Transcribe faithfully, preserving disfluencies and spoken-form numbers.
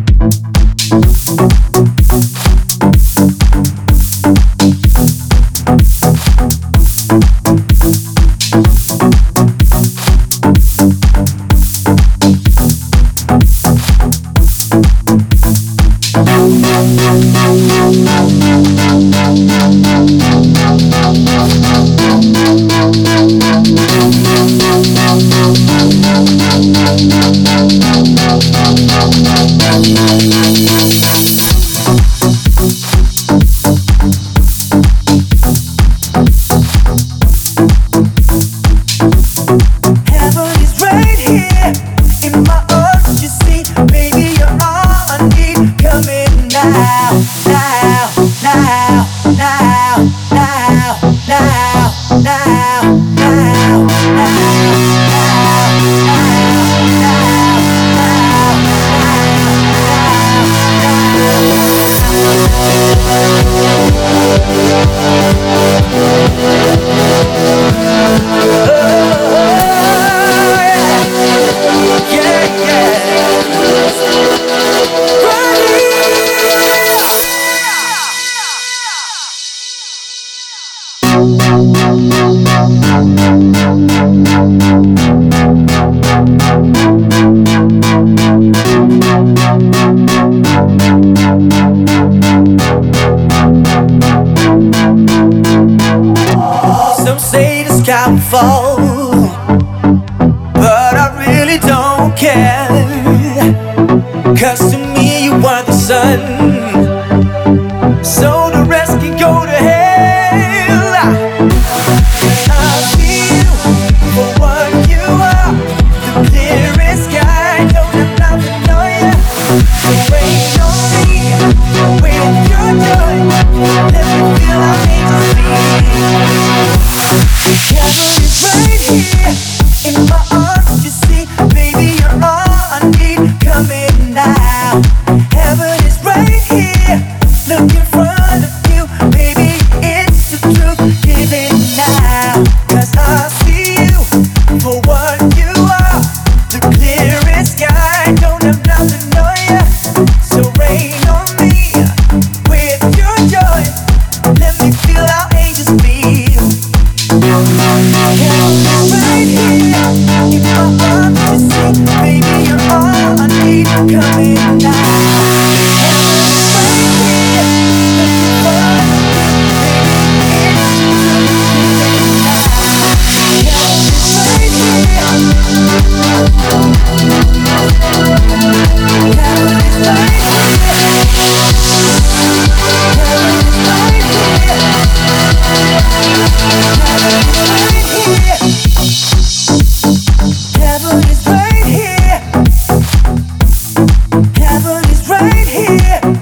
Some say the sky will fall, but I really don't care. 'Cause to me you are the sun, so the rest can go to hell. I see you for what you are, the clearest sky, don't have nothing on ya. So rain on me with your joy, let me feel how angels feel. Heaven is right here in my arms, you see, baby, you're all I need. Come in now. Heaven is right here, look in front of you, baby, it's the truth. Give it now, 'cause I see you for what you are, the clearest sky, don't have nothing on ya. So rain on me with your joy, let me feel how angels feel. Right here in my arms, you see, baby, you're all I need. Come in now. Heaven is right here. Heaven is right here.